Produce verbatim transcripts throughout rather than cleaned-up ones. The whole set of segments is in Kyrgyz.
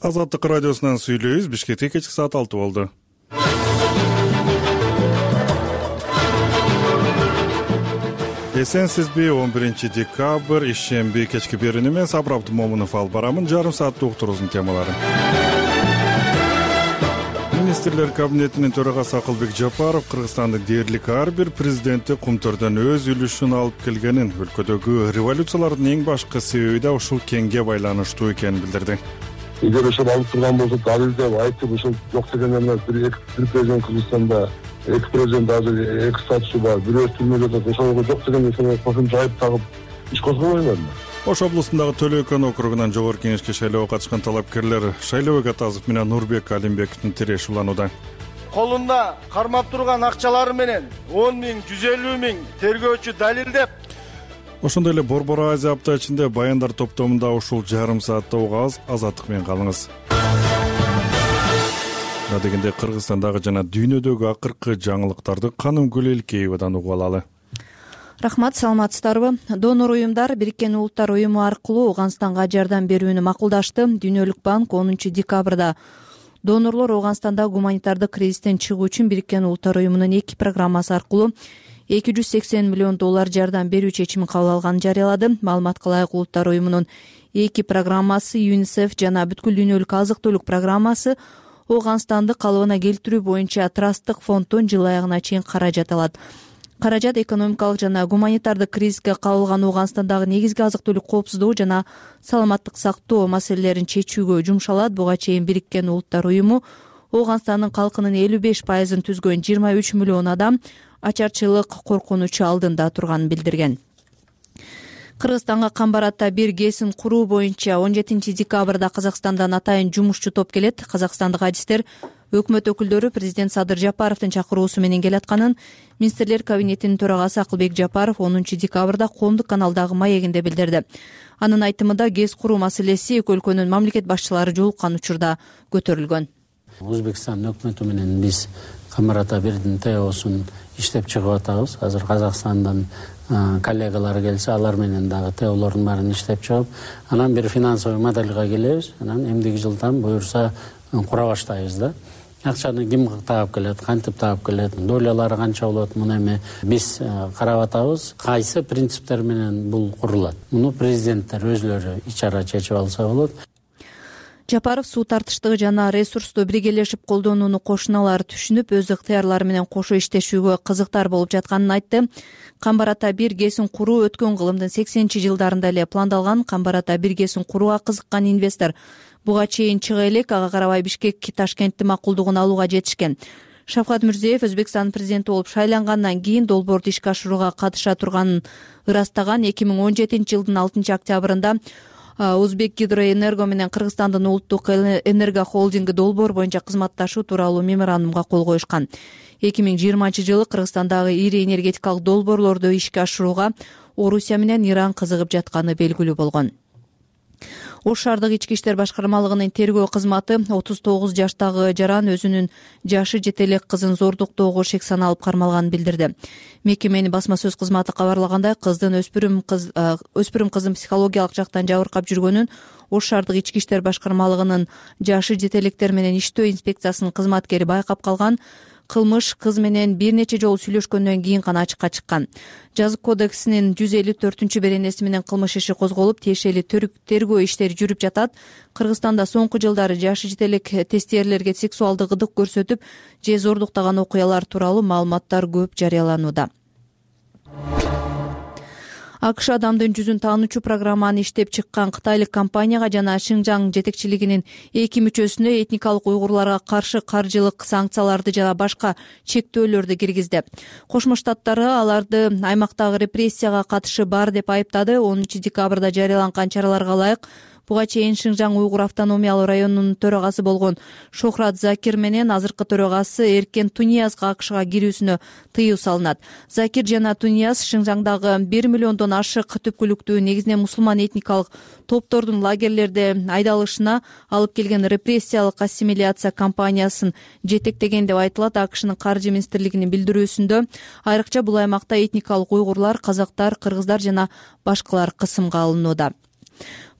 Азаттык радиосунан сүйлөйбүз. Бишкекте кечки саат алты болду. Эсенсизби? он биринчи декабрь ишемби кечки берүүнү мен Сабыр Абдымомунов алып барамын. Жарым сааттык уктуруубуздун темалары. Министрлер кабинетинин төрагасы Акылбек Жапаров Кыргызстандын дээрлик ар бир президенти Кумтөрдөн өз үлүшүн алып келгенин, өлкөдөгү революциялардын эң башкы себеби да ушул кеңге байланыштуу экенин билдирди. Эгер ошол алып турган болсо, далилдеп айтып, ошол жок дегенден эмес, бир бир президент Кыргызстанда, эки президент азыр эки статусу бар, бирөө түрмөдө жатат, ошого жок деген кошумча айып тагып иш козгобойбу? Ош облусундагы Төлө Экөн округунан жогорку кеңешке шайлоого катышкан талапкерлер Шайлообек Атазов менен Нурбек Алимбековдун тиреш уланууда. Колунда кармап турган акчалары менен он миң, жүз элүү миң тергөөчү далилдеп. Ошондой эле Борбор Азия апта ичинде баяндар топтомунда ушул жарым саатта угабыз. Азаттык менен калыңыз. Дегенде Кыргызстандагы жана дүйнөдөгү акыркы жаңылыктарды Каным Гүлелкеевадан угуп алалы. Рахмат, саламатсыздарбы? Донор уюмдар Бириккен Улуттар уюму аркылуу Ооганстанга жардам берүүнү макулдашты. Дүйнөлүк банк онунчу декабрда донорлор Ооганстанда гуманитардык кризистен чыгуу үчүн Бириккен Улуттар уюмунун эки программасы аркылуу эки жүз сексен миллион доллар жардам берүү чечимин кабыл алганын жарыялады. Маалыматка ылайык, Улуттар уюмунун эки программасы, ЮНИСЕФ жана бүткүл дүйнөлүк азык-түлүк программасы Ооганстанды калыбына келтирүү боюнча трасттык фонддон жыл аягына чейин каражат алат. Каражат экономикалык жана гуманитардык кризиске кабылган Ооганстандагы негизги азык-түлүк коопсуздугу жана саламаттык сактоо маселелерин чечүүгө жумшалат. Буга чейин Бириккен Улуттар уюму Ооганстандын калкынын элүү беш пайызын түзгөн жыйырма үч миллион адам ачарчылык коркунучу алдында турганын билдирген. Кыргызстанга Камбар ата бир ГЭСин куруу боюнча он жетинчи декабрда Казакстандан атайын жумушчу топ келет. Казакстандык адистер өкмөт өкүлдөрү президент Садыр Жапаровдун чакыруусу менен келатканын Министрлер кабинетинин төрагасы Акылбек Жапаров онунчу декабрда Коомдук каналдагы маегинде билдирди. Анын айтымында ГЭС куруу маселеси эки өлкөнүн мамлекет башчылары жолуккан учурда көтөрүлгөн. Өзбекстан өкмөтү менен биз Камбар ата бирдин теосун иштеп чыгып атабыз. Азыр Казакстандан коллегалар келсе, алар менен дагы теолордун баарын иштеп чыгып, анан бир финансовый модельге келебиз. Анан эмдиги жылдан буюрса кура баштайбыз да. Акчаны ким таап келет, кантип таап келет, долялары канча болот, муну эми биз карап атабыз. Кайсы принциптер менен бул курулат? Муну президенттер өзлөрү ичара чечип алса болот. Жапаров суу тартыштыгы жана ресурсту биргелешип колдонууну кошуналар түшүнүп, өз ыктыярлары менен кошо иштешүүгө кызыктар болуп жатканын айтты. Камбар ата бир ГЭСин куруу өткөн кылымдын сексенинчи жылдарында эле пландалган. Камбар ата бир ГЭСин курууга кызыккан инвестор буга чейин чыга элек, ага карабай Бишкек Ташкенттин макулдугун алууга жетишкен. Шавкат Мирзиеев Өзбекстан президенти болуп шайлангандан кийин долбоорду ишке ашырууга катыша турганын ырастаган. эки миң он жетинчи жылдын алтынчы октябрында Узбек Гидроэнерго менен Кыргызстандын улуттук энерго холдинги долбоор боюнча кызматташуу тууралуу меморандумга кол коюшкан. эки миң жыйырманчы жылы Кыргызстандагы ири энергетикалык долбоорлорду ишке ашырууга Орусия менен Иран кызыгып жатканы белгилүү болгон. Ош шаардык ички иштер башкармалыгынын тергөө кызматы отуз тогуз жаштагы жаран өзүнүн жашы жете элек кызын зордуктоого шек саналып кармалганын билдирди. Мекеменин басма сөз кызматы кабарлагандай, кыздын өспүрүм кыз өспүрүм кыздын психологиялык жактан жабыркап жүргөнүн Ош шаардык ички иштер башкармалыгынын жашы жете электер менен иштөө инспекциясынын кызматкери байкап калган. Кылмыш кыз менен бир нече жолу сүйлөшкөндөн кийин гана ачыкка чыккан. Жазык кодексинин жүз элүү төртүнчү беренеси менен кылмыш иши козголуп, тиешелүү тергөө иштери жүрүп жатат. Кыргызстанда соңку жылдары жашы жете элек тестиерлерге сексуалдык ырдык көрсөтүп же зордуктаган окуялар тууралуу маалыматтар көп жарыяланууда. АКШ адамдын жүзүн таануучу программаны иштеп чыккан кытайлык компанияга жана Шинжаң жетекчилигинин эки мүчөсүнө этникалык уйгурларга каршы каржылык санкцияларды жана башка чектөөлөрдү киргизди. Кошмо Штаттары аларды аймактагы репрессияга катышы бар деп айыптады. онунчу декабрда жарыяланган чараларга ылайык буга чейин Шинжаң уйгур автономиялык районунун төрагасы болгон Шохрат Закир менен азыркы төрагасы Эркен Туниязга АКШга кирүүсүнө тыюу салынат. Закир жана Тунияз Шинжаңдагы бир миллиондон ашык түпкүлүктүү негизинен мусулман этникалык топтордун лагерлерде айдалышына алып келген репрессиялык ассимиляция кампаниясын жетектеген деп айтылат. АКШнын каржы министрлигинин билдирүүсүндө айрыкча бул аймакта этникалык уйгурлар, казактар, кыргыздар жана башкалар кысымга алынууда.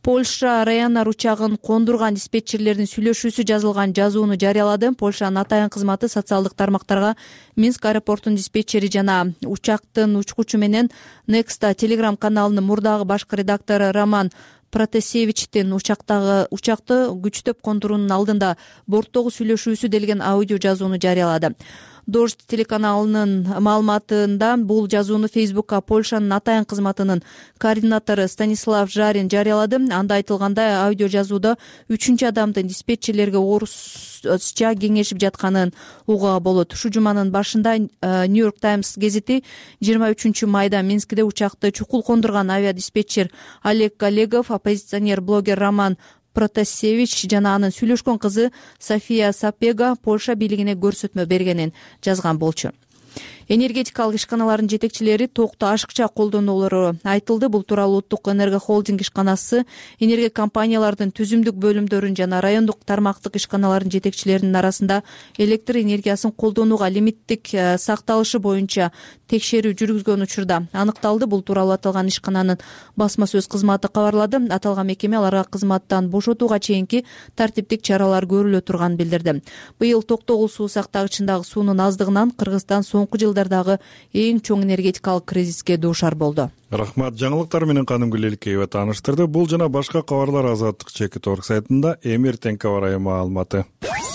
Польша Ryanair учагын кондурган диспетчерлердин сүйлөшүүсү жазылган жазууну жарыялады. Польшанын атайын кызматы социалдык тармактарга Минск аэропортунун диспетчери жана учактын учкучу менен Nexta Telegram каналынын мурдагы башкы редактору Роман Протасевичтин учактагы учакты күчтөп кондуруунун алдында борттогу сүйлөшүүсү делген аудио жазууну жарыялады. Дождь телеканалынын маалыматында бул жазууну Фейсбукка Польшанын атайын кызматынын координатору Станислав Жарин жарыялады. Анда айтылгандай, аудио жазууда үчүнчү адамдын диспетчерлерге орусча кеңешип жатканын угууга болот. Ушул жуманын башында Нью-Йорк Таймс гезити жыйырма үчүнчү майда Минскиде учакты чукул кондурган авиадиспетчер Олег Олегов, оппозиционер блогер Роман Протасевич жана анын сүйлөшкөн кызы София Сапега Польша бийлигине көрсөтмө бергенин жазган болчу. Энергетикалык ишканалардын жетекчилери токту ашыкча колдонулары айтылды. Бул тууралуу Улуттук энерго холдинг ишканасы энергия компаниялардын түзүмдүк бөлүмдөрүн жана райондук тармактык ишканалардын жетекчилеринин арасында электр энергиясын колдонууга лимиттик сакталышы боюнча текшерүү жүргүзгөн учурда аныкталды. Бул тууралуу аталган ишкананын басма сөз кызматы кабарлады. Аталган мекеме аларга кызматтан бошотууга чейинки тартиптик чаралар көрүлө турганын билдирди. Быйыл токтогул суу сактагычындагы суунун аздыгынан Кыргызстан соңку жылдардагы эң чоң энергетикалык кризиске дуушар болду. Рахмат. Жаңылыктар менен Канымгүл Элкеева тааныштырды. Бул жана башка кабарлар Азаттык чекит орг сайтында. эми эртеңки аба ырайы маалыматы.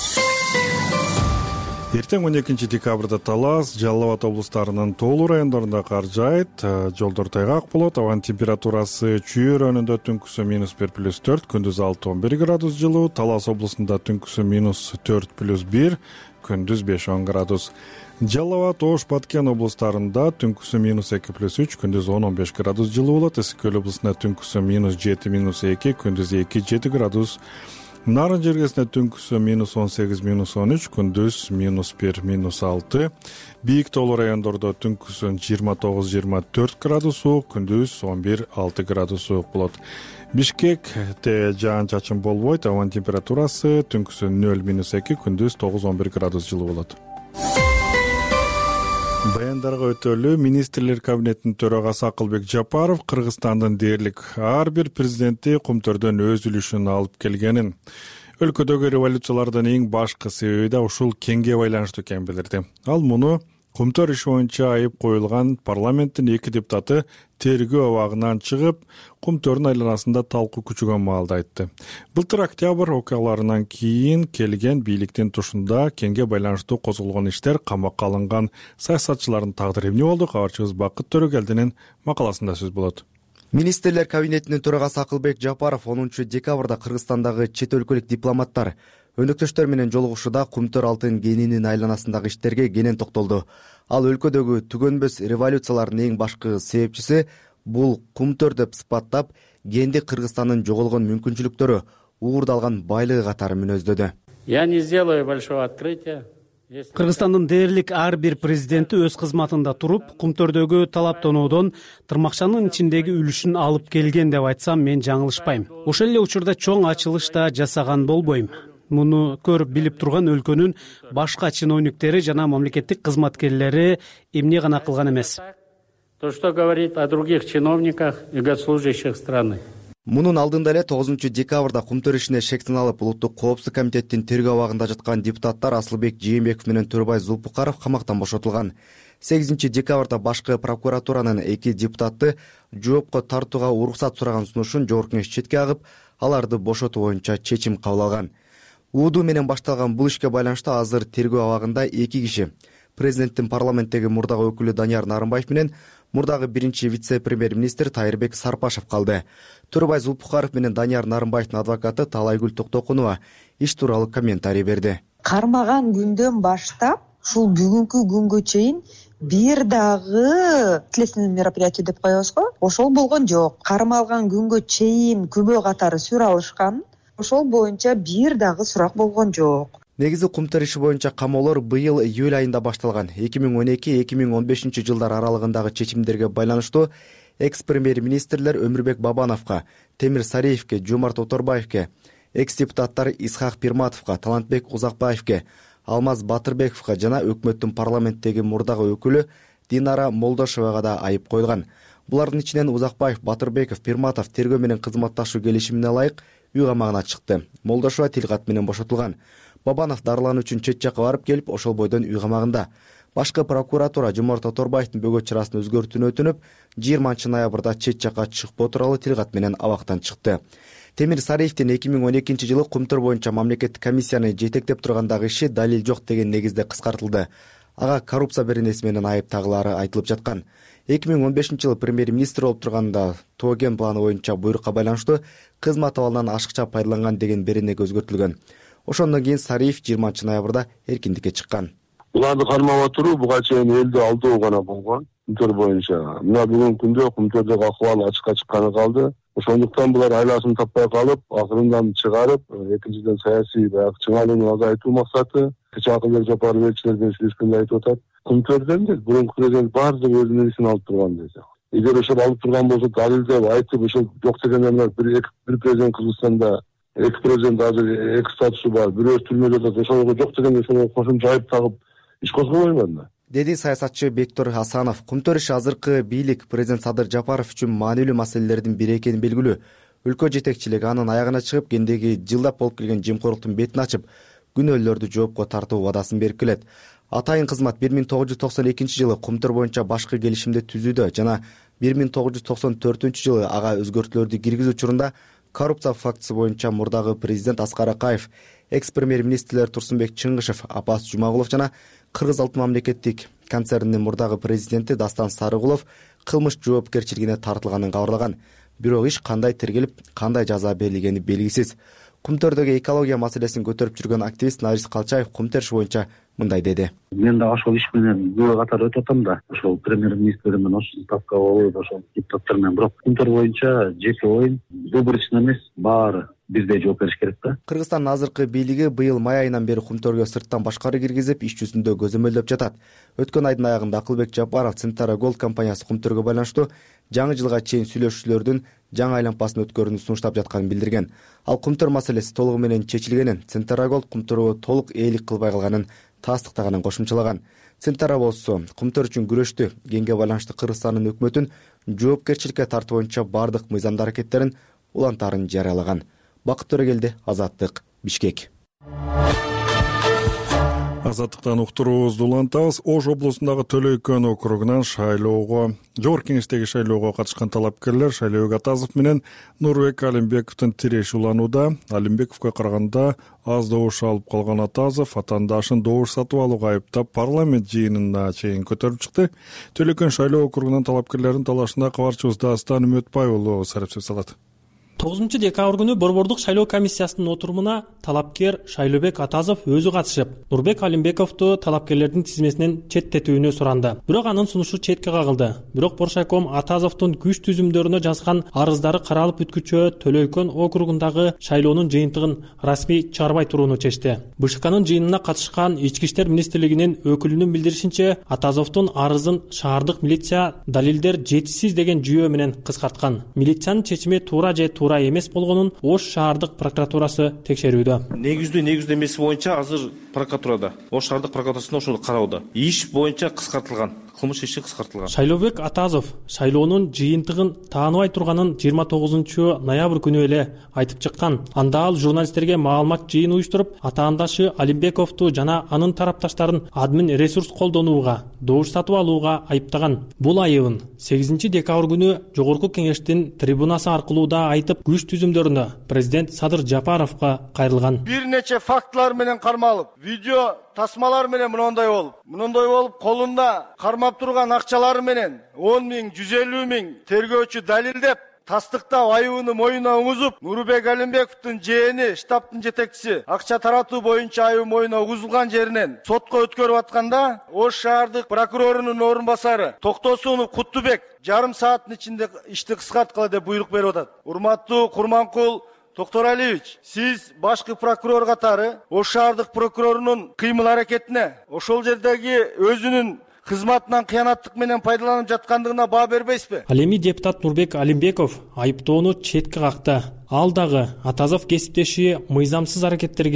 Эртең он экинчи декабрда Талас, Жалал Абад облустарынын тоолуу райондорунда кар жаайт, жолдор тайгак болот. Абанын температурасы Чүй районунда түнкүсү минус бир плюс төрт, күндүз алты он бир градус жылуу. Талас облусунда түнкүсү минус төрт плюс бир, күндүз беш он градус. Жалал Абад, Ош, Баткен облустарында түнкүсү минус эки плюс үч, күндүз он он беш градус жылуу болот. Эски көл облусунда түнкүсү минус жети минус эки, күндүз эки жети градус. Нарын жергесинде түнкүсү минус он сегиз минус он үч, күндүз минус бир минус алты. Бийик тоолуу райондордо түнкүсү жыйырма тогуз жыйырма төрт градус суук, күндүз он бир алты градус суук болот. Бишкекте жаан чачын болбойт. Абанын температурасы түнкүсү нөл минус эки, күндүз тогуз он бир градус жылуу болот. Баяндарга өтөлүү министрлер кабинетинин төрагасы Акылбек Жапаров Кыргызстандын дээрлик ар бир президенти Кумтөрдөн өз үлүшүн алып келгенин, өлкөдөгү революциялардын эң башкы себеби да ушул кеңге байланыштуу экенин билдирди. Ал муну Кумтөр иши боюнча айып коюлган парламенттин эки депутаты тергөө абагынан чыгып, Кумтөрдүн айланасында талкуу күчөгөн маалда айтты. Былтыр октябрь окуяларынан кийин келген бийликтин тушунда кеңге байланыштуу козголгон иштер, камакка алынган саясатчылардын тагдыры эмне болду? Кабарчыбыз Бакыт Төрөгелдинин макаласында сөз болот. Министрлер кабинетинин төрагасы Акылбек Жапаров онунчу декабрда Кыргызстандагы чет өлкөлүк дипломаттар, өнөктөштөр менен жолугушууда Кумтөр алтын кенинин айланасындагы иштерге кенен токтолду. Ал өлкөдөгү түгөнбөс революциялардын эң башкы себепчиси бул Кумтөр деп сыпаттап, кенди Кыргызстандын жоголгон мүмкүнчүлүктөрү, уурдалган байлыгы катары мүнөздөдү. Я не сделаю большого открытия. Кыргызстандын дээрлик ар бир президенти өз кызматында туруп, Кумтөрдөгү талаптоодон тырмакчанын ичиндеги үлүшүн алып келген деп айтсам, мен жаңылышпайм. Ошол эле учурда чоң ачылыш да жасаган болбойм. Муну көрүп билип турган өлкөнүн башка чиновниктери жана мамлекеттик кызматкерлери эмне гана кылган эмес. То, что говорит о других чиновниках и госслужащих страны. Мунун алдында эле тогузунчу декабрда Кумтөр ишине шек сыналып, Улуттук коопсуздук комитеттин тергөө абагында жаткан депутаттар Асылбек Жээнбеков менен Төрөбай Зулпукаров камактан бошотулган. сегизинчи декабрда башкы прокуратуранын эки депутаты жоопко тартууга уруксат сураган сунушун жогорку кеңеш четке агып, аларды бошотуу боюнча чечим кабыл алган. Ууду менен башталган бул ишке байланыштуу азыр тергөө абагында эки киши, президенттин парламенттеги мурдагы өкүлү Данияр Нарымбаев менен мурдагы биринчи вице-премьер-министр Тайырбек Сарпашев калды. Төрөбай Зулпукаров менен Данияр Нарымбаевдин адвокаты Талайгүл Токтокунова иш тууралуу комментарий берди. Кармаган күндөн баштап ушул бүгүнкү күнгө чейин бир дагы следственный мероприятие деп коебуз го, ошол болгон жок. Кармалган күнгө чейин күбө катары сүр алышкан. Ошол боюнча бир дагы сурак болгон жок. Негизи Кумтөр иши боюнча камоолор быйыл июль айында башталган. эки миң он эки эки миң он бешинчи жылдар аралыгындагы чечимдерге байланыштуу экс-премьер-министрлер Өмүрбек Бабановго, Темир Сариевге, Жомарт Оторбаевге, экс-депутаттар Исхак Пирматовго, Талантбек Узакбаевге, Алмаз Батырбековго жана өкмөттүн парламенттеги мурдагы өкүлү Динара Молдошевага да айып коюлган. Булардын ичинен Узакбаев, Батырбеков, Пирматов тергөө менен кызматташуу келишимине ылайык үй камагына чыкты. Молдошова тилкат менен бошотулган. Бабанов дарылануу үчүн чет жакка барып келип, ошол бойдон үй камагында. Башкы прокуратура Жоморт Оторбаевдин бөгөт чарасын өзгөртүүнү өтүнүп, жыйырманчы ноябрда чет жакка чыгпоо тууралуу тилкат менен абактан чыкты. Темир Сариевдин эки миң он экинчи жылы Кумтөр боюнча мамлекеттик комиссияны жетектеп тургандагы иши далил жок деген негизде кыскартылды. Ага коррупция беренеси менен айып тагылары айтылып жаткан. эки миң он бешинчи жылы премьер-министр болуп турганда Тоген планы боюнча буйрукка байланыштуу кызмат абалынан ашыкча пайдаланган деген беренеге өзгөртүлгөн. Ошондон кийин Сариев жыйырманчы ноябрда эркиндикке чыккан. Буларды кармап отуруу буга чейин элди алдоо гана болгон. Кумтөр боюнча мына бүгүнкү күндө Кумтөрдөгү акыбал ачыкка чыкканы калды. Ошондуктан булар айласын таппай калып, акырындан чыгарып, экинчиден саясий баягы чыңалууну азайтуу максаты Акылбек Жапаров элчилерден сүйлөшкөндө айтып атат. Кумтөрдөн де мурунку президент баардыгы өзүнүн ишин алып турган десе. Эгер ошол алып турган болсо далилдеп айтып ошол жок дегендер бир бир президент Кыргызстанда эки президент азыр эки статусу бар, бирөө түрмөдө жатат, ошого жок дегенде ошого кошумча айып тагып иш козгобойбу? Деди саясатчы Бектор Хасанов. Кумтөр иши азыркы бийлик президент Садыр Жапаров үчүн маанилүү маселелердин бири экени белгилүү. Өлкө жетекчилиги анын аягына чыгып, кендеги жылдап болуп келген жемкорлуктун бетин ачып, күнөөлөрдү жоопко тартуу убадасын берип келет. Атайын кызмат бир миң тогуз жүз токсон экинчи жылы Кумтөр боюнча башкы келишимди түзүүдө жана бир миң тогуз жүз токсон төртүнчү жылы ага өзгөртүүлөрдү киргизүү учурунда коррупция фактысы боюнча мурдагы президент Аскар Акаев, экс-премьер-министрлер Турсунбек Чыңгышев, Апас Жумагулов жана Кыргыз Алтын мамлекеттик концернинин мурдагы президенти Дастан Сарыгулов кылмыш жоопкерчилигине тартылганын кабарлаган. Бирок иш кандай тергелип, кандай жаза берилгени белгисиз. Кумтөрдөгү экология маселесин көтөрүп жүргөн активист Нарис Калчаев Кумтөр иши боюнча мындай деди. Мен да ошол иш менен күбө катары өтүп атам да. Ошол премьер-министр менен ошол ставка болуп, ошол депутаттар менен. Бирок Кумтөр боюнча жеке оюн выборочный эмес, баары бирдей жооп бериш керек да. Кыргызстандын азыркы бийлиги быйыл май айынан бери Кумтөргө сырттан башкары киргизип, иш жүзүндө көзөмөлдөп жатат. Өткөн айдын аягында Акылбек Жапаров Центара Голд компаниясы Кумтөргө байланыштуу жаңы жылга чейин сүйлөшүүлөрдүн жаңы айланпасын өткөрүүнү сунуштап жатканын билдирген. Ал Кумтөр маселеси толугу менен чечилгенин, Центара Голд Кумтөргө толук ээлик кылбай калганын тастыктаганын кошумчалаган. Центара болсо Кумтөр үчүн күрөштү, кеңге байланыштуу Кыргызстандын өкмөтүн жоопкерчиликке тартуу боюнча бардык мыйзамдуу аракеттерин улантаарын жарыялаган. Бакыт Төрөгелди, Азаттык, Бишкек. Азаттыктан уктуруубузду улантабыз. Ош облусундагы Төлөйкөн округунан шайлоого, жогорку кеңештеги шайлоого катышкан талапкерлер Шайлообек Атазов менен Нурбек Алимбековдун тиреши уланууда. Алимбековго караганда аз добуш алып калган Атазов атаандашын добуш сатып алууга айыптап парламент жыйынына чейин көтөрүп чыкты. Төлөйкөн шайлоо округунан талапкерлердин талашына кабарчыбыз Дастан Үмөтбай уулу сарапчы салат. тогузунчу декабрь күнү Борбордук шайлоо комиссиясынын отурумуна талапкер Шайлообек Атазов өзү катышып, Нурбек Алимбековду талапкерлердин тизмесинен четтетүүнү суранды. Бирок анын сунушу четке кагылды. Бирок Боршайком Атазовдун күч түзүмдөрүнө жазган арыздары каралып бүткүчө Төлөйкөн округундагы шайлоонун жыйынтыгын расмий чыгарбай турууну чечти. БШКнын жыйынына катышкан Ички иштер министрлигинин өкүлүнүн билдиришинче, Атазовдун арызын шаардык милиция далилдер жетишсиз деген жүйө менен кыскарткан. Милициянын чечими туура же туура эмес болгонун Ош шаардык прокуратурасы текшерүүдө. Негиздүү негиздүү эмеси боюнча азыр прокуратурада, Ош шаардык прокуратурасында ошол кароодо. Иш боюнча кыскартылган. Кылмыш иши кыскартылган. Шайлообек Атазов шайлоонун жыйынтыгын тааныбай турганын жыйырма тогузунчу ноябрь күнү эле айтып чыккан. Анда ал журналисттерге маалымат жыйын уюштуруп, атаандашы Алимбековду жана анын тарапташтарын админ ресурс колдонууга, добуш сатып алууга айыптаган. Бул айыбын сегизинчи декабрь күнү жогорку кеңештин трибунасы аркылуу да айтып, күч түзүмдөрүндө президент Садыр Жапаровго кайрылган. Бир нече фактылар менен кармалып, видео тасмалар менен мындай болуп, мындай болуп, колунда кармап турган акчалары менен он миң, жүз элүү миң тергөөчү далилдеп, тастыктап айыбыны моюна угузуп, Нурбек Алимбековдун жээни, штабтын жетекчиси акча таратуу боюнча айыбы моюна угузулган жеринен сотко өткөрүп атканда, Ош шаардык прокурорунун орун басары Токтосунов Куттубек жарым сааттын ичинде ишти кыскарткыла деп буйрук берип атат. Урматтуу Курманкул Токторалиевич, сиз башкы прокурор катары Ош шаардык прокурорунун кыймыл аракетине, ошол жердеги өзүнүн кызматынан кыянаттык менен пайдаланып жаткандыгына баа бербейсизби? Ал эми депутат Нурбек Алимбеков айыптоону четке какты. Ал дагы Атазов кесиптеши мыйзамсыз аракеттерге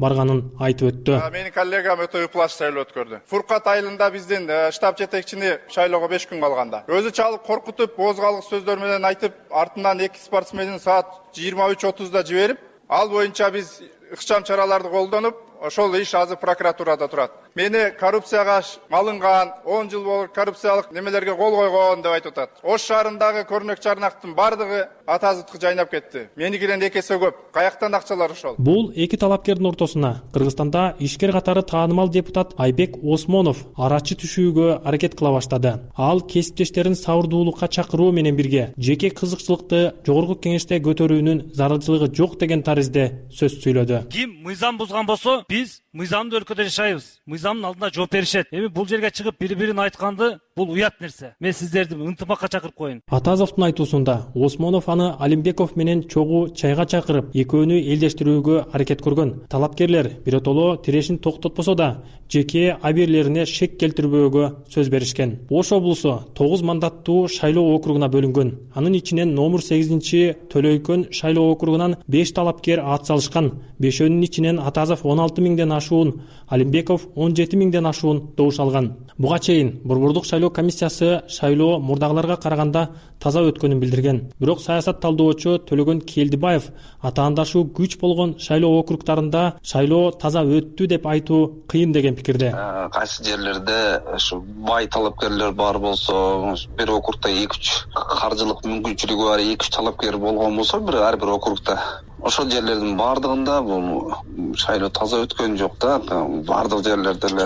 барганын айтып өттү. Менин коллегам өтө ыплаш шайлоо өткөрдү. Фуркат айылында биздин штаб жетекчини шайлоого беш күн калганда өзү чалып коркутуп, оозгалык сөздөр менен айтып, артынан эки спортсменин саат жыйырма үч отузда жиберип, ал боюнча биз ыкчам чараларды колдонуп, ошол иш азыр прокуратурада турат. Мени коррупцияга алынган, он жыл болуп коррупциялык немелерге кол койгон деп айтып атат. Ош шаарындагы көрнөк чарнактын бардыгы атазытка жайнап кетти. Меникинен эки эсе көп. Каяктан акчалар ошол? Бул эки талапкердин ортосуна Кыргызстанда ишкер катары таанымал депутат Айбек Осмонов арачы түшүүгө аракет кыла баштады. Ал кесиптештерин сабырдуулукка чакыруу менен бирге жеке кызыкчылыкты жогорку кеңеште көтөрүүнүн зарылчылыгы жок деген таризде сөз сүйлөдү. Ким мыйзам бузган болсо, биз мыйзамдуу өлкөдө жашайбыз. Мыйзамдын алдында жооп беришет. Эми бул жерге чыгып бири-бирин айтканды бул уят нерсе. Мен сиздерди ынтымакка чакырып коеюн. Атазовдун айтуусунда Осмонов аны Алимбеков менен чогуу чайга чакырып, экөөнү элдештирүүгө аракет көргөн. Талапкерлер биротоло тирешин токтотпосо да, жеке абийирлерине шек келтирбөөгө сөз беришкен. Ош облусу тогуз мандаттуу шайлоо округуна бөлүнгөн. Анын ичинен номер сегизинчи Төлөйкөн шайлоо округунан беш талапкер ат салышкан. Бешөөнүн ичинен Атазов он алты миңден ашуун, Алимбеков он жети миңден ашуун добуш алган. Буга чейин Борбордук шайлоо комиссиясы шайлоо мурдагыларга караганда таза өткөнүн билдирген. Бирок саясат талдоочу Төлөгөн Келдибаев атаандашуу күч болгон шайлоо округтарында шайлоо таза өттү деп айтуу кыйын деген пикирде. Кайсы жерлерде ушу бай талапкерлер бар болсо, бир округда эки үч каржылык мүмкүнчүлүгү бар эки үч талапкер болгон болсо, бир ар бир округда ошол жерлердин бардыгында бул шайлоо таза өткөн жок да. Бардык жерлерде эле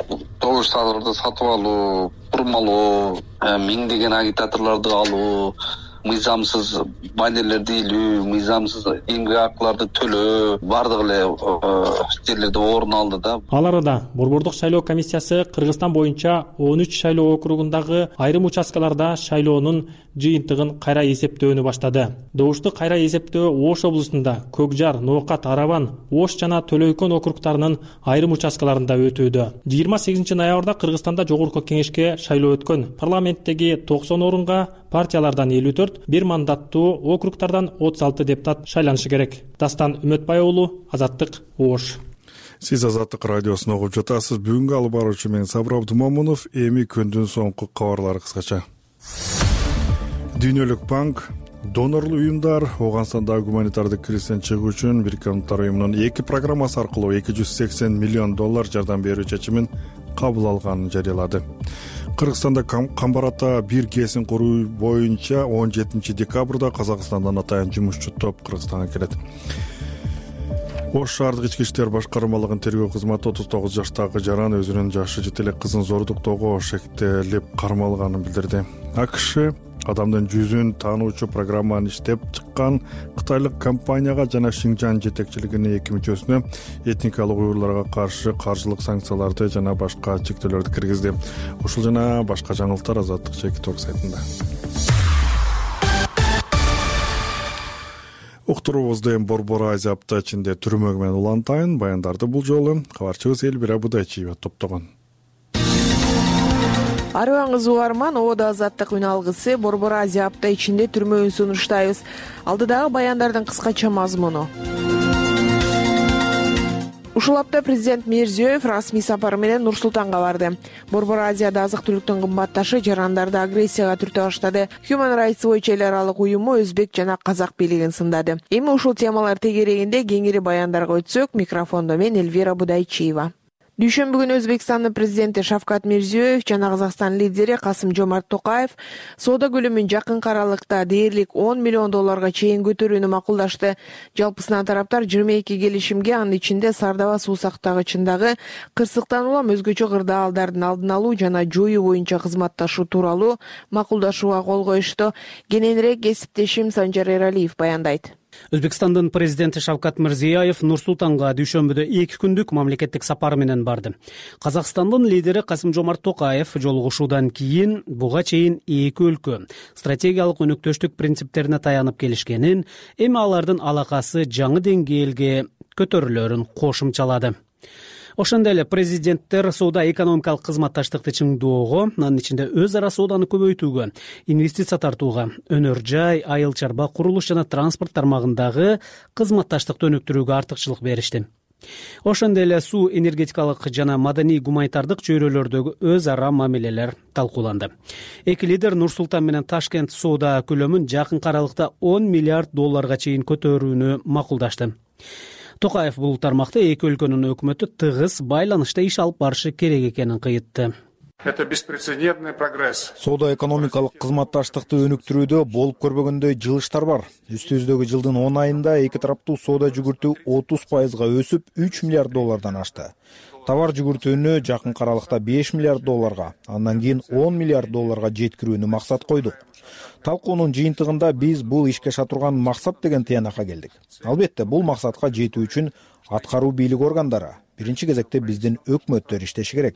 добуштарды сатып алуу, урмалоо, миңдеген агитаторлорду алуу, мыйзамсыз баннерлерди илүү, мыйзамсыз эмгек акыларды төлөө бардык эле жерлерде орун алды да. Ал арада Борбордук шайлоо комиссиясы Кыргызстан боюнча он үч шайлоо округундагы айрым участкаларда шайлоонун жыйынтыгын кайра эсептөөнү баштады. Добушту кайра эсептөө Ош облусунда Көк Жар, Ноокат, Арабан, Ош жана Төлөйкөн округтарынын айрым участкаларында өтүүдө. жыйырма сегизинчи ноябрда Кыргызстанда жогорку кеңешке шайлоо өткөн. Парламенттеги токсон орунга партиялардан элүү төрт, бир мандаттуу округтардан отуз алты депутат шайланышы керек. Дастан Үмөтбай уулу, Азаттык, Ош. Сиз Азаттык радиосун угуп жатасыз. Бүгүнкү алып баруучу мен Сабыр Абдумомунов. Эми күндүн соңку кабарлары кыскача. Дүйнөлүк банк донорлуу уюмдар Ооганстандагы гуманитардык кризистен чыгуу үчүн Бириккен Улуттар уюмунун эки программасы аркылуу эки жүз сексен миллион доллар жардам берүү чечимин кабыл алганын жарыялады. Кыргызстанда Камбарата бир ГЭСин куруу боюнча он жетинчи декабрда Казакстандан атайын жумушчу топ Кыргызстанга келет. Ош шаардык ички иштер башкармалыгынын тергөө кызматы отуз тогуз жаштагы жаран өзүнүн жашы жете элек кызын зордуктоого шектелип кармалганын билдирди. АКШ адамдын жүзүн таануучу программаны иштеп чыккан кытайлык компанияга жана Шинжан жетекчилигинин эки мүчөсүнө этникалык уйгурларга каршы каржылык санкцияларды жана башка чектөөлөрдү киргизди. Ушул жана башка жаңылыктар Азаттык жеке ток сайтында. Уктуруубузду эми Борбор Азия апта ичинде түрмөгү менен улантайын. Баяндарды бул жолу кабарчыбыз Элбира Будайчиева топтогон. Арыбаңыз угарман, Ода Азаттык үн алгысы Борбор Азия апта ичинде түрмөгүн сунуштайбыз. Алдыдагы баяндардын кыскача мазмуну. Ушул апта президент Мирзиёев расмий сапары менен Нур-Султанга барды. Борбор Азияда азык-түлүктүн кымбатташы жарандарды агрессияга түртө баштады. Human Rights Watch эл аралык уюму өзбек жана казак бийлигин сындады. Эми ушул темалар тегерегинде кеңири баяндарга өтсөк, микрофондо мен Элвира Будайчиева. Дүйшөмбү күнү Өзбекстандын президенти Шавкат Мирзиёев жана Казакстан лидери Касым-Жомарт Токаев соода көлөмүн жакынкы аралыкта дээрлик он миллион долларга чейин көтөрүүнү макулдашты. Жалпысынан тараптар жыйырма эки келишимге, анын ичинде Сардаба суу сактагычындагы кырсыктан улам өзгөчө кырдаалдардын алдын алуу жана жоюу боюнча кызматташуу тууралуу макулдашууга кол коюшту. Кененирээк кесиптешим Санжар Эралиев баяндайт. Өзбекстандын президенти Шавкат Мирзиёев Нур-Султанга дүйшөмбүдө эки күндүк мамлекеттик сапары менен барды. Казакстандын лидери Касым-Жомарт Токаев жолугушуудан кийин буга чейин эки өлкө стратегиялык өнөктөштүк принциптерине таянып келишкенин, эми алардын алакасы жаңы деңгээлге көтөрүлөрүн кошумчалады. Ошондой эле президенттер соода-экономикалык кызматташтыкты чыңдоого, анын ичинде өз ара сооданы көбөйтүүгө, инвестиция тартууга, өнөр жай, айыл чарба, курулуш жана транспорт тармагындагы кызматташтыкты өнүктүрүүгө артыкчылык беришти. ошондой эле суу энергетикалык жана маданий гуманитардык чөйрөлөрдөгү өз ара мамилелер талкууланды. Эки лидер Нур Султан менен Ташкент соода көлөмүн жакынкы аралыкта он миллиард долларга чейин көтөрүүнү макулдашты. Токаев бул тармакта эки өлкөнүн өкмөтү тыгыз байланышта иш алып барышы керек экенин кыйтты. Это беспрецедентный прогресс. Соода-экономикалык кызматташтыкты өнүктүрүүдө болуп көрбөгөндөй жылыштар бар. Үстүбүздөгү жылдын он айында эки тараптуу соода жүгүртүү отуз пайызга өсүп, үч миллиард доллардан ашты. Товар жүгүртүүнү жакынкы аралыкта беш миллиард долларга, андан кийин он миллиард долларга жеткирүүнү максат койдук. Талкуунун жыйынтыгында биз бул ишке аша турган максат деген тыянакка келдик. Албетте, бул максатка жетүү үчүн аткаруу бийлик органдары, биринчи кезекте биздин өкмөттөр иштеши керек.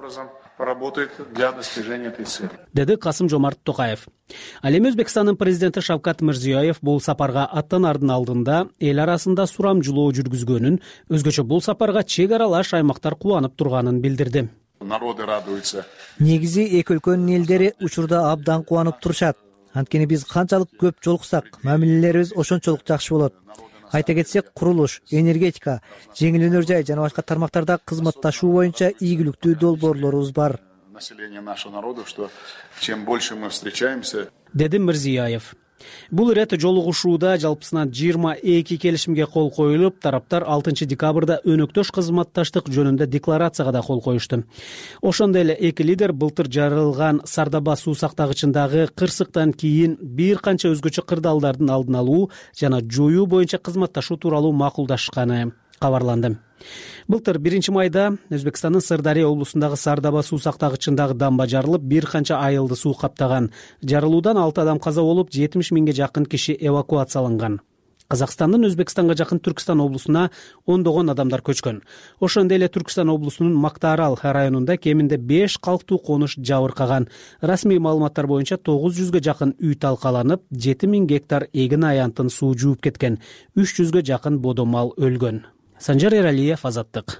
Поработает для достижения этой цели. Деди Касым-Жомарт Токаев. Ал эми Өзбекстандын президенти Шавкат Мирзиёев бул сапарга аттанаардын алдында эл арасында сурамжылоо жүргүзгөнүн, өзгөчө бул сапарга чек аралаш аймактар кубанып турганын билдирди. Народы радуются. Негизи эки өлкөнүн элдери учурда абдан кубанып турушат. Анткени биз канчалык көп жолуксак, мамилелерибиз ошончолук жакшы болот. Айта кетсек, курулуш, энергетика, жеңил өнөр жай жана башка тармактарда кызматташуу боюнча ийгиликтүү долбоорлорубуз бар. Население нашего народа, что чем больше мы встречаемся, деди Мирзиёев. Бул ирет жолугушууда жалпысынан жыйырма эки келишимге кол коюлуп, тараптар алтынчы декабрда өнөктөш кызматташтык жөнүндө декларацияга да кол коюшту. Ошондой эле эки лидер былтыр жарылган Сардаба суу сактагычындагы кырсыктан кийин бир канча өзгөчө кырдаалдардын алдын алуу жана жоюу боюнча кызматташуу тууралуу макулдашканы кабарланды. Былтыр биринчи майда Өзбекстандын Сырдария облусундагы Сардаба суу сактагычындагы дамба жарылып, бир канча айылды суу каптаган. Жарылуудан алты адам каза болуп, жетимиш миңге жакын киши эвакуацияланган. Казакстандын Өзбекстанга жакын Түркстан облусуна ондогон адамдар көчкөн. Ошондой эле Түркстан облусунун Мактаарал районунда кеминде беш калктуу конуш жабыркаган. Расмий маалыматтар боюнча тогуз жүзгө жакын үй талкаланып, жети миң гектар эгин аянтын суу жууп кеткен. үч жүзгө жакын бодо мал өлгөн. Санжар Эралиев, Азаттык.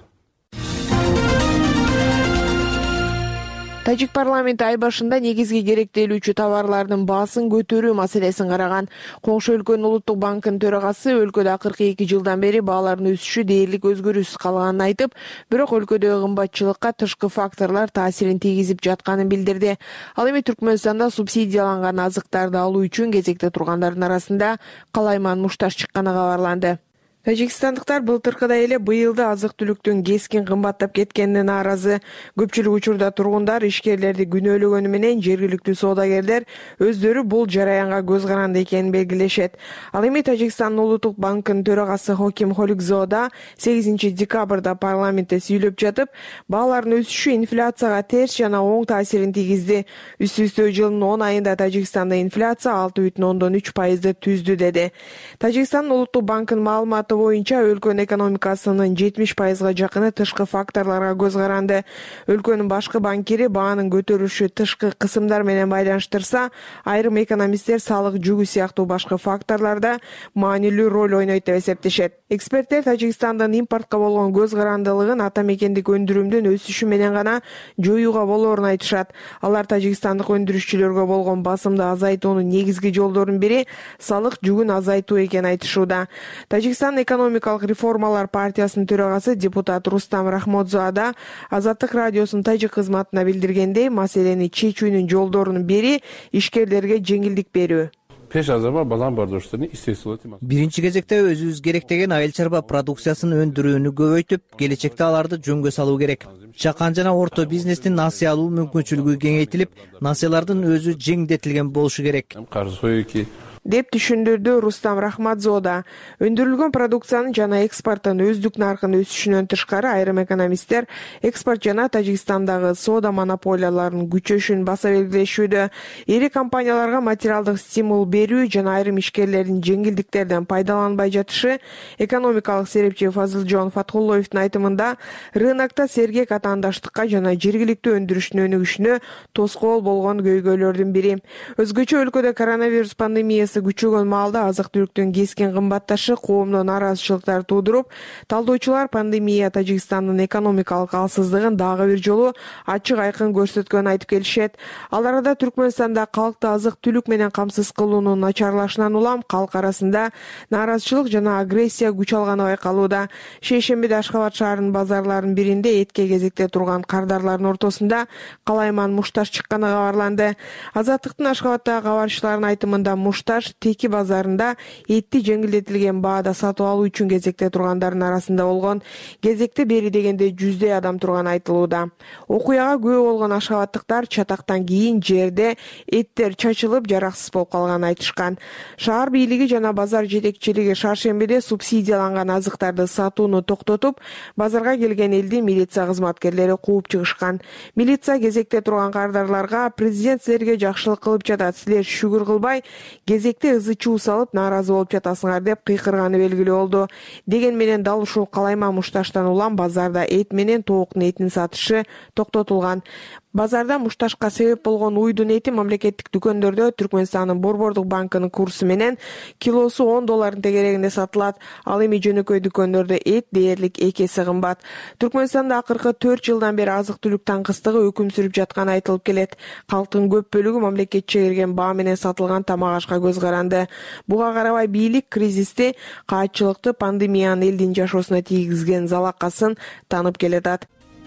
Тажик парламенти ай башында негизги керектелүүчү товарлардын баасын көтөрүү маселесин караган. Коңшу өлкөнүн улуттук банкынын төрагасы өлкөдө акыркы эки жылдан бери баалардын өсүшү дээрлик өзгөрүүсүз калганын айтып, бирок өлкөдөгү кымбатчылыкка тышкы факторлор таасирин тийгизип жатканын билдирди. Ал эми Түркмөнстанда субсидияланган азыктарды алуу үчүн кезекте тургандардын арасында калайман мушташ чыкканы кабарланды. Тажикстандыктар былтыркыдай эле быйыл да азык-түлүктүн кескин кымбаттап кеткенине нааразы. Көпчүлүк учурда тургундар ишкерлерди күнөөлөгөнү менен жергиликтүү соодагерлер өздөрү бул жараянга көз каранды экенин белгилешет. Ал эми Тажикстандын улуттук банкынын төрагасы Хоким Холикзода сегизинчи декабрда парламентте сүйлөп жатып, баалардын өсүшү инфляцияга терс жана оң таасирин тийгизди. Үстү-үстү жылдын он айында Тажикстанда инфляция алты бүтүн ондон үч пайызды түздү деди. Тажикстандын улуттук банкынын маалыматы боюнча өлкөнүн экономикасынын жетимиш пайызга жакыны тышкы факторлорго көз каранды. Өлкөнүн башкы банкири баанын көтөрүлүшү тышкы кысымдар менен байланыштырса, айрым экономисттер салык жүгү сыяктуу башкы факторлордо маанилүү роль ойнойт деп эсептешет. Эксперттер Тажикстандын импортко болгон көз карандылыгын ата мекендик өндүрүмдүн өсүшү менен гана жоюуга болоорун айтышат. Алар тажикстандык өндүрүшчүлөргө болгон басымды азайтуунун негизги жолдорунун бири салык жүгүн азайтуу экенин айтышууда. Тажикстан экономикалык реформалар партиясынын төрагасы депутат Рустам Рахмодзоада Азаттык радиосунун тажик кызматына билдиргендей, маселени чечүүнүн жолдорунун бири ишкерлерге жеңилдик берүү. Биринчи кезекте өзүбүз керек деген айыл чарба продукциясын өндүрүүнү көбөйтүп, келечекте аларды жөнгө салуу керек. Чакан жана орто бизнестин насыя алуу мүмкүнчүлүгү кеңейтилип, насыялардын өзү жеңилдетилген болушу керек деп түшүндүрдү Рустам Рахмадзода. Өндүрүлгөн продукциянын жана экспорттун өздүк наркынын өсүшүнөн тышкары айрым экономисттер экспорт жана Тажикстандагы соода монополияларынын күчөшүн баса белгилешүүдө. Ири компанияларга материалдык стимул берүү жана айрым ишкерлердин жеңилдиктерден пайдаланбай жатышы, экономикалык серепчи Фазылжон Фаткуллоевдун айтымында, рынокто сергек атаандаштыкка жана жергиликтүү өндүрүштүн өнүгүшүнө тоскоол болгон көйгөйлөрдүн бири. Өзгөчө өлкөдө коронавирус пандемиясы акциясы күчөгөн маалда азык түлүктүн кескин кымбатташы коомдо нааразычылыктар туудуруп, талдоочулар пандемия Тажикстандын экономикалык алсыздыгын дагы бир жолу ачык айкын көрсөткөнүн айтып келишет. Ал арада Түркмөнстанда калкты азык түлүк менен камсыз кылуунун начарлашынан улам калк арасында нааразычылык жана агрессия күч алганы байкалууда. Шейшембиде Ашкабад шаарынын базарларынын биринде этке кезекте турган кардарлардын ортосунда калайман мушташ чыкканы кабарланды. Азаттыктын Ашкабаддагы кабарчыларынын айтымында мушташ Теки базарында этти жеңилдетилген баада сатып алуу үчүн кезекте тургандардын арасында болгон. Кезекте бери дегенде жүздөй адам турганы айтылууда. Окуяга күбө болгон ашкабадтыктар чатактан кийин жерде эттер чачылып жараксыз болуп калганын айтышкан. Шаар бийлиги жана базар жетекчилиги шаршембиде субсидияланган азыктарды сатууну токтотуп, базарга келген элди милиция кызматкерлери кууп чыгышкан. Милиция кезекте турган кардарларга президент силерге жакшылык кылып жатат, силер шүгүр кылбай, кезекте ызы чуу салып нааразы болуп жатасыңар деп кыйкырганы белгилүү болду. Деген менен дал ушул калайма мушташтан улам базарда эт менен тооктун этин сатышы токтотулган. Базарда мушташка себеп болгон уйдун эти мамлекеттик дүкөндөрдө Түркмөнстандын Борбордук банкынын курсу менен килосу он доллардын тегерегинде сатылат. Ал эми жөнөкөй дүкөндөрдө эт дээрлик эки эсе кымбат. Түркмөнстанда акыркы төрт жылдан бери азык түлүк таңкыстыгы өкүм сүрүп жатканы айтылып келет. Калктын көп бөлүгү мамлекет чегирген баа менен сатылган тамак ашка көз каранды. Буга карабай бийлик кризисти, каатчылыкты, пандемиянын элдин жашоосуна тийгизген залакасын таанып келатат.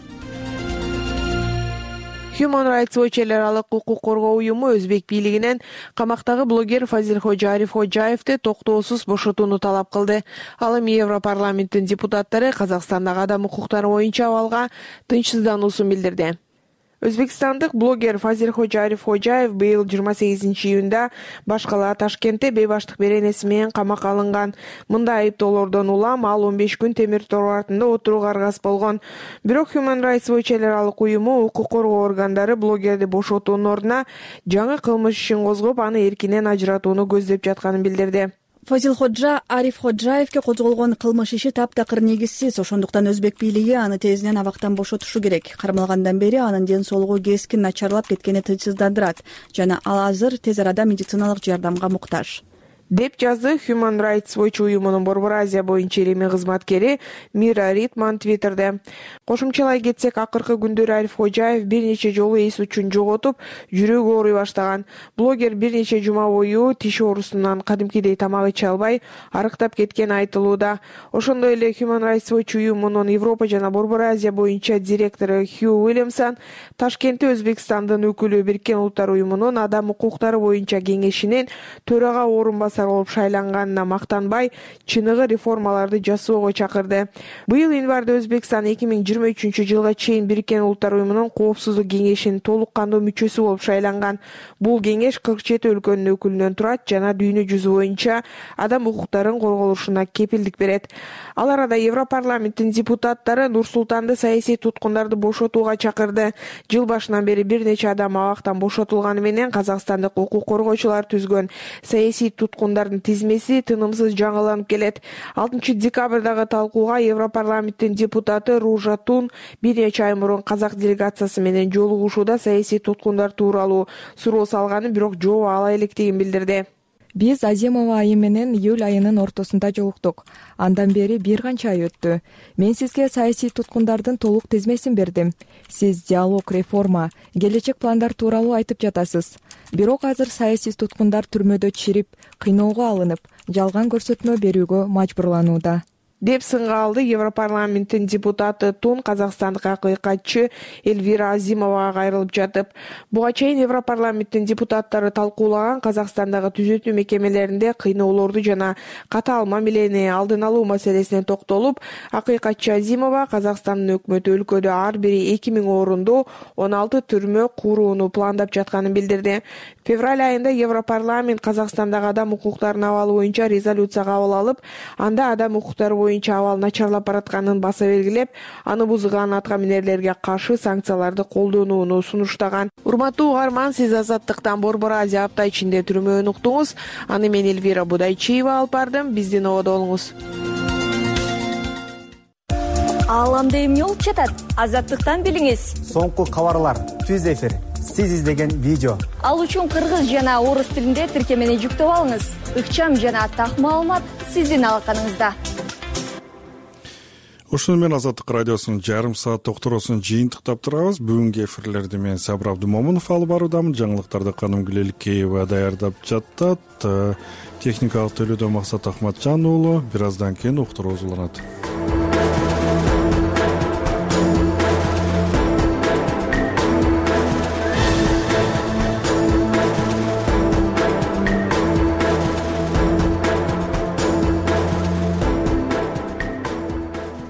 Human Rights Watch эл аралык укук коргоо уюму өзбек бийлигинен камактагы блогер Фазилходжа Арифходжаевди токтоосуз бошотууну талап кылды. Ал эми Европарламенттин депутаттары Казакстандагы адам укуктары боюнча абалга тынчсыздануусун билдирди. Өзбекстандык блогер Фазилходжа Арифходжаев быйыл жыйырма сегизинчи июнда башкала Ташкентте бейбаштык беренеси менен камакка алынган. Мындай айыптоолордон улам ал он беш күн темир тор артында отурууга аргасыз болгон. Бирок Human Rights Watch эл аралык уюму укук коргоо органдары блогерди бошотуунун ордуна жаңы кылмыш ишин козгоп, аны эркинен ажыратууну көздөп жатканын билдирди. Фазилходжа Арифходжаевге козголгон кылмыш иши таптакыр негизсиз, ошондуктан өзбек бийлиги аны тезинен абактан бошотушу керек. Кармалгандан бери анын ден соолугу кескин начарлап кеткени тынчсыздандырат жана ал азыр тез арада медициналык жардамга муктаж деп жазды Human Rights Watch уюмунун Борбор Азия боюнча илимий кызматкери Мира Ритман Твиттерде. Кошумчалай кетсек, акыркы күндөрү Арифходжаев бир нече жолу эс учун жоготуп, жүрөгү ооруй баштаган. Блогер бир нече жума бою тиш оорусунан кадимкидей тамак иче албай арыктап кеткени айтылууда. Ошондой эле Human Rights Watch уюмунун Европа жана Борбор Азия боюнча директору Хью Уильямсон Ташкентте Өзбекстандын өкүлү Бириккен Улуттар уюмунун адам укуктары боюнча кеңешинин төрага орун басары болуп шайланганына мактанбай, чыныгы реформаларды жасоого чакырды. Быйыл январда Өзбекстан эки миң жыйырма үчүнчү жылга чейин Бириккен Улуттар уюмунун коопсуздук кеңешинин толук кандуу мүчөсү болуп шайланган. Бул кеңеш кырк жети өлкөнүн өкүлүнөн турат жана дүйнө жүзү боюнча адам укуктарын корголушуна кепилдик берет. Ал арада Европарламенттин депутаттары Нур-Султанды саясий туткундарды бошотууга чакырды. Жыл башынан бери бир нече адам абактан бошотулганы менен Казакстандык укук коргоочулар түзгөн саясий туткундардын тизмеси тынымсыз жаңыланып келет. алтынчы декабрдагы талкууга Европарламенттин депутаты Ружа Тун бир нече ай мурун казак делегациясы менен жолугушууда саясий туткундар тууралуу суроо салганы, бирок жооп ала электигин билдирди. Биз Азимова айы менен июль айынын ортосунда жолуктук. Андан бери бир канча ай өттү. Мен сизге саясий туткундардын толук тизмесин бердим. Сиз диалог, реформа, келечек пландар тууралуу айтып жатасыз. Бирок азыр саясий туткундар түрмөдө чирип, кыйноого алынып, жалган көрсөтмө берүүгө мажбурланууда деп сынга алды Европарламенттин депутаты Тун казакстандык акыйкатчы Эльвира Азимовага кайрылып жатып. Буга чейин Европарламенттин депутаттары талкуулаган Казакстандагы түзөтүү мекемелеринде кыйноолорду жана катаал мамилени алдын алуу маселесине токтолуп, акыйкатчы Азимова Казакстандын өкмөтү өлкөдө ар бири эки миң орунду он алты түрмө курууну пландап жатканын билдирди. Февраль айында Европарламент Казакстандагы адам укуктарынын абалы боюнча резолюция кабыл алып, анда адам укуктары боюнча абал начарлап баратканын баса белгилеп, аны бузган атка минерлерге каршы санкцияларды колдонууну сунуштаган. Урматтуу угарман, сиз Азаттыктан Борбор Азия апта ичинде түрмөнү уктуңуз. Аны мен Эльвира Будайчиева алып бардым. Биздин ободо болуңуз. Ааламда эмне болуп жатат? Азаттыктан билиңиз. Соңку кабарлар түз эфир. сиз издеген видео. Ал үчүн кыргыз жана орус тилинде тиркемени жүктөп алыңыз. Ыкчам жана так маалымат сиздин алаканыңызда. Ушуну менен Азаттык радиосунун жарым саат токторосун жыйынтыктап турабыз. Бүгүнкү эфирлерди мен Сабыр Абдымомунов алып баруудамын. Жаңылыктарды Каным Гүлеликеева даярдап жатат. Техникалык төлөөдө Максат Ахматжан уулу. Бир аздан кийин уктуруубуз уланат.